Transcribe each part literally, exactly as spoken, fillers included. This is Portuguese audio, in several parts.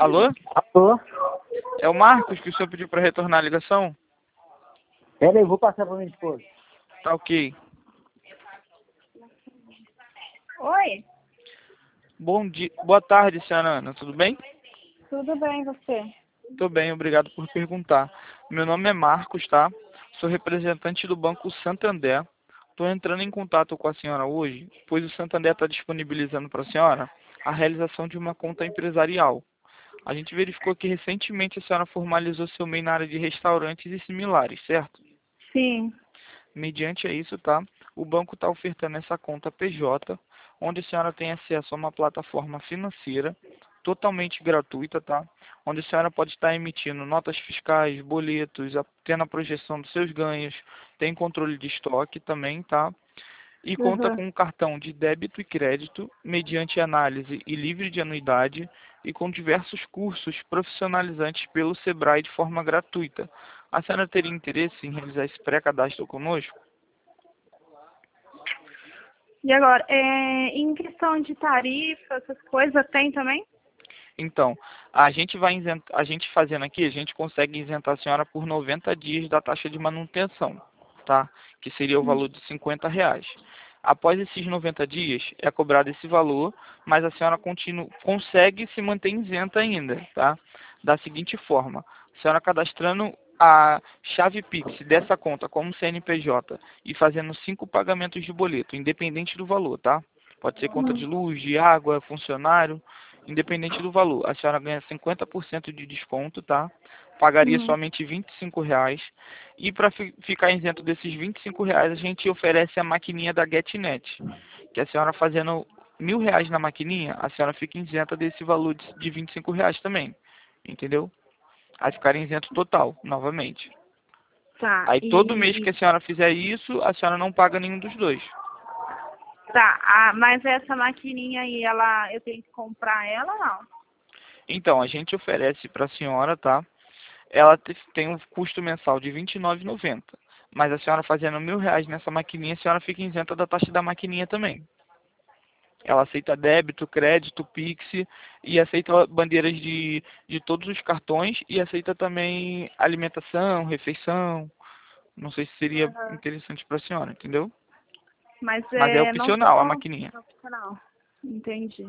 Alô? Alô? É o Marcos que o senhor pediu para retornar a ligação? Pera aí, vou passar para minha esposa. Tá ok. Oi, Bom dia. Boa tarde, senhora Ana. Tudo bem? tudo bem você? Tô bem, obrigado por perguntar. Meu nome é Marcos, tá? Sou representante do Banco Santander. Estou entrando em contato com a senhora hoje, pois o Santander está disponibilizando para a senhora a realização de uma conta empresarial. A gente verificou que recentemente a senhora formalizou seu M E I na área de restaurantes e similares, certo? Sim. Mediante a isso, tá? O banco está ofertando essa conta P J, onde a senhora tem acesso a uma plataforma financeira totalmente gratuita, tá? Onde a senhora pode estar emitindo notas fiscais, boletos, a- tendo a projeção dos seus ganhos, tem controle de estoque também, tá? E conta Uhum. com um cartão de débito e crédito, mediante análise e livre de anuidade, e com diversos cursos profissionalizantes pelo Sebrae de forma gratuita. A senhora teria interesse em realizar esse pré-cadastro conosco? E agora, é, em questão de tarifa, essas coisas, tem também? Então, a gente vai isentar, a gente fazendo aqui, a gente consegue isentar a senhora por noventa dias da taxa de manutenção, tá? Que seria o valor de cinquenta reais. Após esses noventa dias, é cobrado esse valor, mas a senhora continua, consegue se manter isenta ainda, tá? Da seguinte forma, a senhora cadastrando a chave Pix dessa conta como C N P J e fazendo cinco pagamentos de boleto, independente do valor, tá? Pode ser conta de luz, de água, funcionário, independente do valor. A senhora ganha cinquenta por cento de desconto, tá? Pagaria Uhum. somente vinte e cinco reais. E para ficar isento desses vinte e cinco reais, a gente oferece a maquininha da GetNet. Que a senhora fazendo mil reais na maquininha, a senhora fica isenta desse valor de de vinte e cinco reais também. Entendeu? Aí ficar isento total, novamente. Tá, Aí todo mês que e... a senhora fizer isso, a senhora não paga nenhum dos dois. Tá, ah, mas essa maquininha aí, ela, eu tenho que comprar ela ou não? Então, a gente oferece para a senhora, tá? Ela te- tem um custo mensal de vinte e nove reais e noventa centavos. Mas a senhora fazendo mil reais nessa maquininha, a senhora fica isenta da taxa da maquininha também. Ela aceita débito, crédito, Pix e aceita bandeiras de, de todos os cartões e aceita também alimentação, refeição. Não sei se seria Uhum. interessante para a senhora, entendeu? Mas Mas é é, não opcional a tô... maquininha. Opcional. Entendi.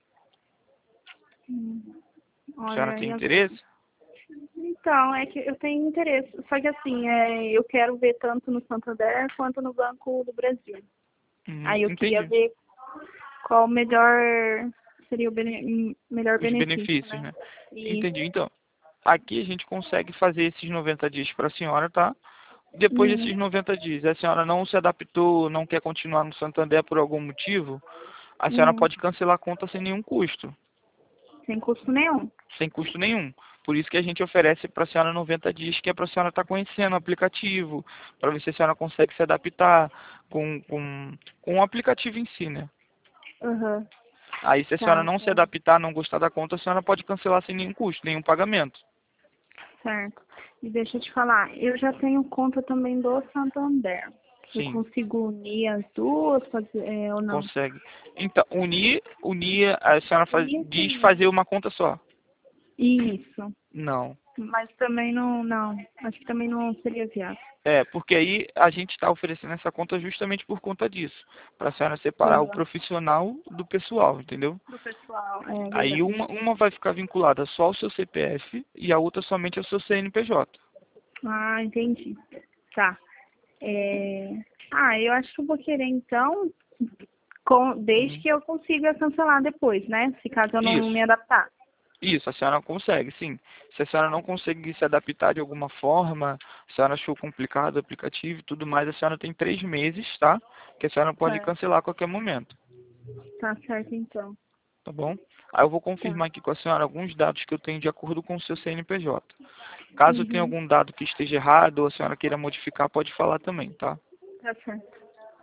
Hum. A senhora Olha, tem e agora? interesse? Então, é que eu tenho interesse. Só que assim, é, eu quero ver tanto no Santander quanto no Banco do Brasil. Hum, Aí eu queria entendi. ver qual o melhor seria o bene- melhor Os benefício, benefícios, né? né? E Entendi. Então, aqui a gente consegue fazer esses noventa dias para a senhora, tá? Depois hum, desses noventa dias, a senhora não se adaptou, não quer continuar no Santander por algum motivo, a senhora hum, pode cancelar a conta sem nenhum custo, sem custo nenhum. sem custo nenhum. Por isso que a gente oferece para a senhora noventa dias, que é para a senhora estar conhecendo o aplicativo, para ver se a senhora consegue se adaptar com, com, com o aplicativo em si, né? Aham, Aí se a senhora tá, não se é, adaptar, não gostar da conta, a senhora pode cancelar sem nenhum custo, nenhum pagamento. certo. E deixa eu te falar, eu já tenho conta também do Santander. Eu Sim. consigo unir as duas, fazer, é, ou não? Consegue. Então, unir, unir, a senhora faz, Unir diz sim. fazer uma conta só. Isso. Não. Mas também não, não. Acho que também não seria viável. É, porque aí a gente está oferecendo essa conta justamente por conta disso. Para a senhora separar o Aham. profissional do pessoal, entendeu? Do pessoal, é Aí verdade. uma, uma vai ficar vinculada só ao seu C P F e a outra somente ao seu C N P J. Ah, entendi. Tá. É... Ah, eu acho que eu vou querer então, com... desde Uhum. que eu consiga cancelar depois, né? Se caso eu não Isso. me adaptar. Isso, a senhora consegue, sim. Se a senhora não conseguir se adaptar de alguma forma, a senhora achou complicado o aplicativo e tudo mais, a senhora tem três meses, tá? Que a senhora pode Certo. cancelar a qualquer momento, Tá certo então. tá bom? Aí eu vou Tá. confirmar aqui com a senhora alguns dados que eu tenho de acordo com o seu C N P J. Caso tenha Uhum. algum dado que esteja errado ou a senhora queira modificar, pode falar também, tá? Tá certo.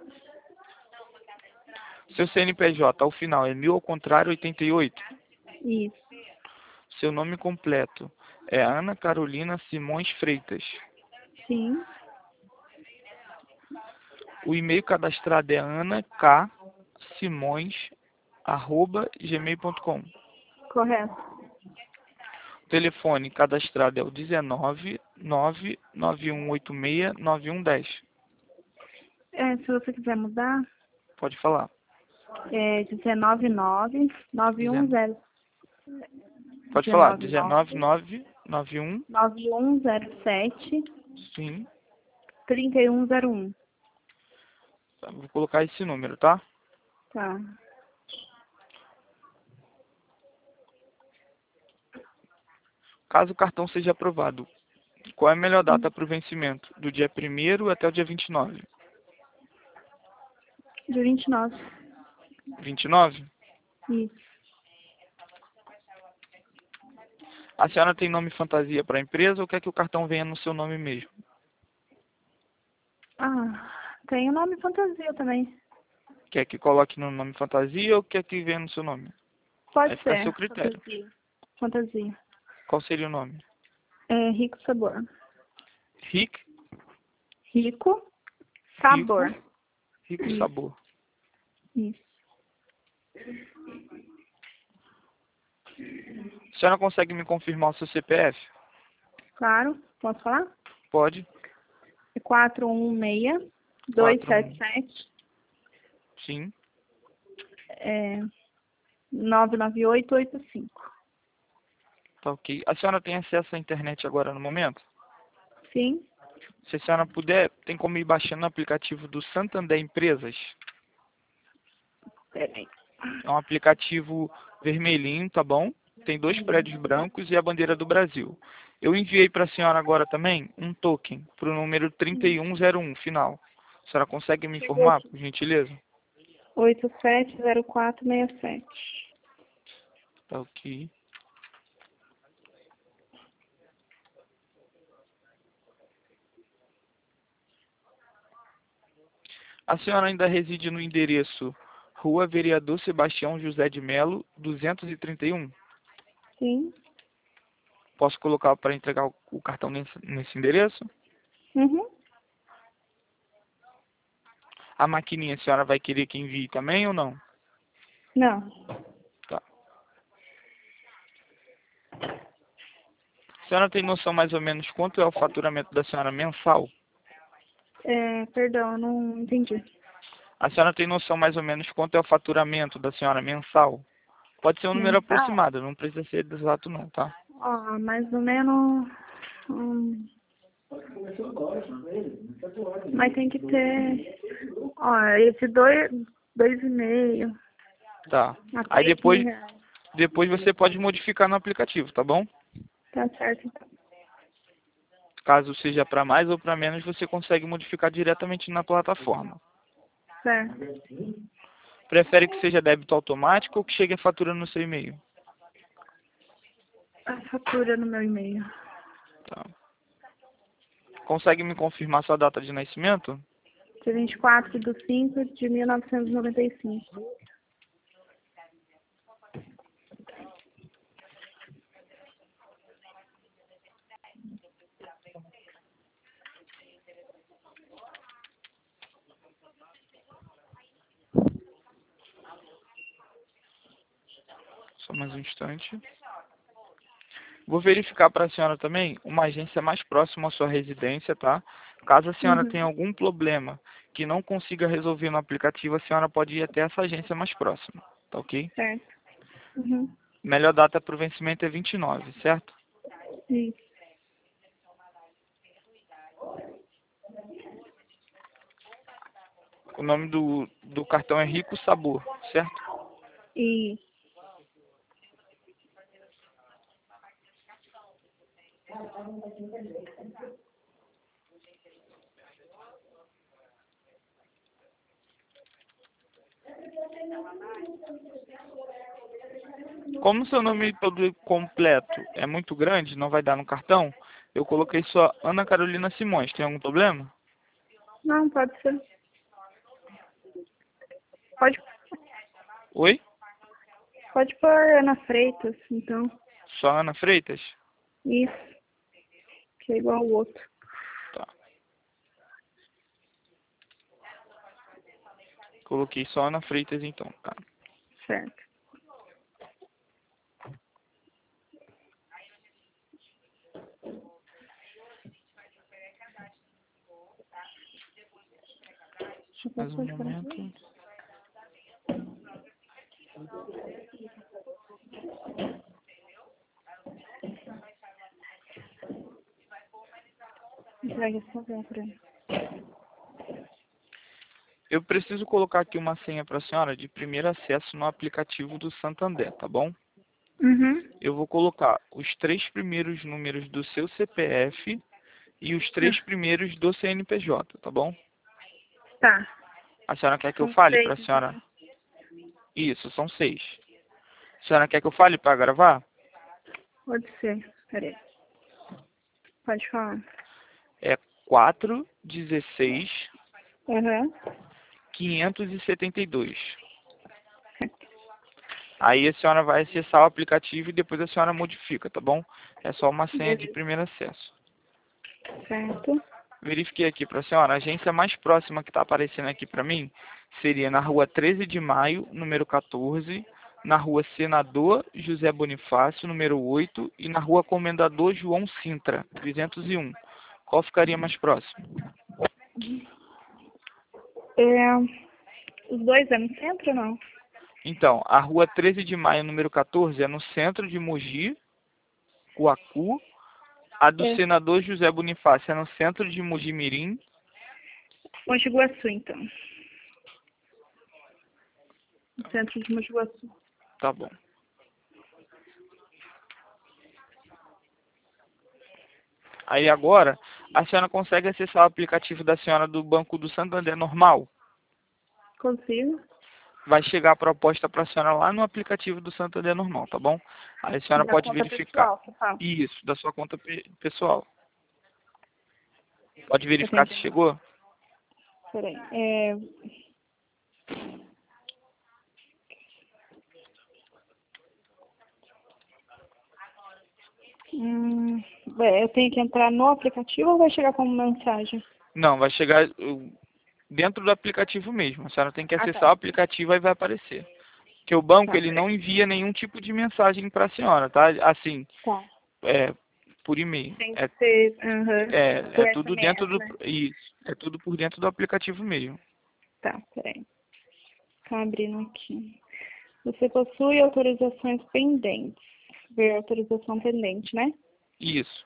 Seu C N P J, ao final, é mil ao contrário oitenta e oito. Isso. Seu nome completo é Ana Carolina Simões Freitas. Sim. O e-mail cadastrado é ana k simões arroba gmail ponto com. Correto. telefone cadastrado é o dezenove, nove nove um oito seis, nove um um zero. É, se você quiser mudar, Pode falar. é dezenove nove nove um zero. Pode falar. dezenove dezenove nove nove um. nove um zero sete Sim. trinta e um zero um. Tá, vou colocar esse número, tá? Tá. Caso o cartão seja aprovado, qual é a melhor data para o vencimento? Do dia primeiro até o dia vinte e nove? De vinte e nove. vinte e nove? Isso. A senhora tem nome fantasia para a empresa ou quer que o cartão venha no seu nome mesmo? Ah, tem o nome fantasia também. Quer que coloque no nome fantasia ou quer que venha no seu nome? Pode Aí fica a ser. seu critério. Fantasia. Fantasia. Qual seria o nome? É rico sabor. Rick? Rico sabor. Rico, rico Isso. sabor. Isso. A senhora consegue me confirmar o seu C P F? Claro. Posso falar? Pode. É quatro um seis dois sete sete Sim. é, nove nove oito oito cinco. Tá ok. A senhora tem acesso à internet agora no momento? Sim. Se a senhora puder, tem como ir baixando o aplicativo do Santander Empresas. Peraí. É um aplicativo vermelhinho, tá bom? Tem dois prédios brancos e a bandeira do Brasil. Eu enviei para a senhora agora também um token para o número trinta e um zero um final. A senhora consegue me informar, por gentileza? oito sete zero quatro seis sete. Tá ok. A senhora ainda reside no endereço Rua Vereador Sebastião José de Melo, duzentos e trinta e um? Sim. Posso colocar para entregar o, o cartão nesse, nesse endereço? Uhum. A maquininha a senhora vai querer que envie também ou não? Não. Tá. A senhora tem noção mais ou menos quanto é o faturamento da senhora mensal? É, perdão, não entendi. A senhora tem noção mais ou menos quanto é o faturamento da senhora mensal? Pode ser um número Mensal? aproximado, não precisa ser exato não, tá? Ó, mais ou menos. Hum, mas tem que ter. Ó, esse dois, dois e meio. Tá. A Aí três mil depois, reais. depois você pode modificar no aplicativo, tá bom? Tá certo, então. Caso seja para mais ou para menos, você consegue modificar diretamente na plataforma. Certo. Prefere que seja débito automático ou que chegue a fatura no seu e-mail? A fatura no meu e-mail. Tá. Consegue me confirmar sua data de nascimento? Dia vinte e quatro de cinco de mil novecentos e noventa e cinco. Só mais um instante. Vou verificar para a senhora também uma agência mais próxima à sua residência, tá? Caso a senhora Uhum. tenha algum problema que não consiga resolver no aplicativo, a senhora pode ir até essa agência mais próxima, tá ok? Certo. Uhum. Melhor data para o vencimento é vinte e nove, certo? Isso. O nome do, do cartão é Rico Sabor, certo? E Como seu nome todo completo é muito grande, não vai dar no cartão, eu coloquei só Ana Carolina Simões. Tem algum problema? não, pode ser. Pode, Oi? pode pôr Ana Freitas, então. Só Ana Freitas? Isso. Que é igual ao outro. Tá. Coloquei só Ana Freitas então, tá? Certo. Já Mais passou um de quarenta momento. Entrega esse papel pra ele. Eu preciso colocar aqui uma senha para a senhora de primeiro acesso no aplicativo do Santander, tá bom? Uhum. Eu vou colocar os três primeiros números do seu C P F e os três primeiros do C N P J, tá bom? Tá. A senhora quer que eu São fale seis, para a senhora? então. Isso, são seis. A senhora quer que eu fale para gravar? Pode ser. Peraí. Pode falar. É quatro, dezesseis, Uhum. quinhentos e setenta e dois. Aí a senhora vai acessar o aplicativo e depois a senhora modifica, tá bom? É só uma senha de primeiro acesso. Certo. Verifiquei aqui para a senhora. A agência mais próxima que está aparecendo aqui para mim seria na rua treze de maio, número quatorze, na rua Senador José Bonifácio, número oito, e na rua Comendador João Sintra, trezentos e um. Qual ficaria mais próximo? É, os dois é no centro ou não? Então, a rua treze de maio, número quatorze, é no centro de Mogi, Guacu. A do É. Senador José Bonifácio é no centro de Mogi Mirim. Mogi Guaçu, então. No centro de Mogi Guaçu. Tá bom. Aí agora, a senhora consegue acessar o aplicativo da senhora do Banco do Santander normal? Consigo? Vai chegar a proposta para a senhora lá no aplicativo do Santander normal, tá bom? Aí a senhora Da pode conta verificar. pessoal, você fala. Isso, da sua conta pe- pessoal. Pode Eu tenho verificar se que... chegou? Peraí. É... Hum, é, eu tenho que entrar no aplicativo ou vai chegar como mensagem? Não, vai chegar uh, dentro do aplicativo mesmo. A senhora tem que Ah, acessar o tá. aplicativo e vai aparecer. Porque o banco, Tá, ele peraí. não envia nenhum tipo de mensagem para a senhora, tá? Assim, Tá. é, por e-mail. Tem É, que ser uhum, é, por é tudo dentro S M S, do... né? Isso, é tudo por dentro do aplicativo mesmo. Tá, peraí. Tá abrindo aqui. Você possui autorizações pendentes. Ver autorização pendente, né? Isso.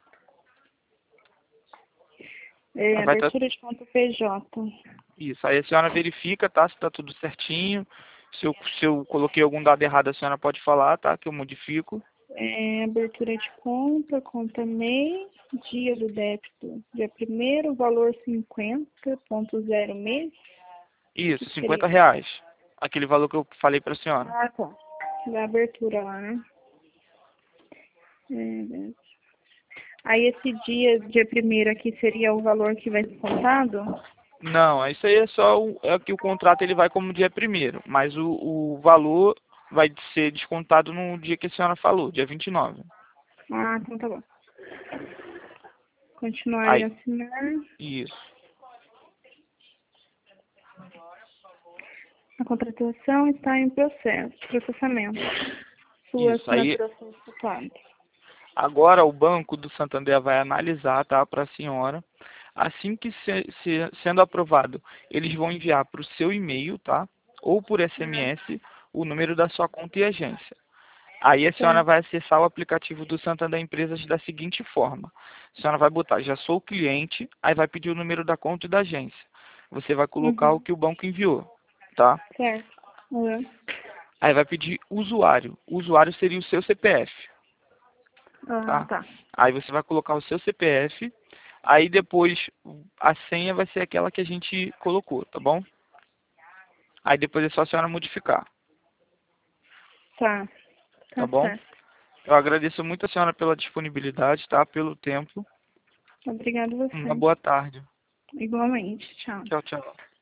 É, Aí vai estar... abertura de conta P J. Isso. Aí a senhora verifica, tá? Se tá tudo certinho. Se eu, se eu coloquei algum dado errado, a senhora pode falar, tá? Que eu modifico. É, abertura de conta, conta M E I, dia do débito, dia primeiro, valor cinquenta ponto zero mês. O Isso, que cinquenta seria? reais. Aquele valor que eu falei pra senhora. Ah, tá. Da abertura lá, né? É, aí esse dia, dia primeiro aqui seria o valor que vai ser contado? Não, isso aí é só o, é que o contrato ele vai como dia primeiro, mas o, o valor vai ser descontado no dia que a senhora falou, dia vinte e nove. Ah, então tá bom. Continuar e Aí, assinar. isso. A contratação está em processo, processamento. Sua Isso. Aí, assinatura foi efetuada. agora o Banco do Santander vai analisar, tá, para a senhora. Assim que se, se- sendo aprovado, eles vão enviar para o seu e-mail, tá? Ou por S M S, o número da sua conta e agência. Aí a senhora Certo. vai acessar o aplicativo do Santander Empresas da seguinte forma. A senhora vai botar, já sou cliente, aí vai pedir o número da conta e da agência. Você vai colocar o Uhum. que o banco enviou, tá? Certo. Uhum. Aí vai pedir usuário. O usuário seria o seu C P F, Ah, tá? tá. Aí você vai colocar o seu C P F, aí depois a senha vai ser aquela que a gente colocou, tá bom? Aí depois é só a senhora modificar, Tá. tá Tá bom? certo. Eu agradeço muito a senhora pela disponibilidade, tá? Pelo tempo. Obrigada a Uma você. boa tarde. Igualmente. Tchau. Tchau, tchau.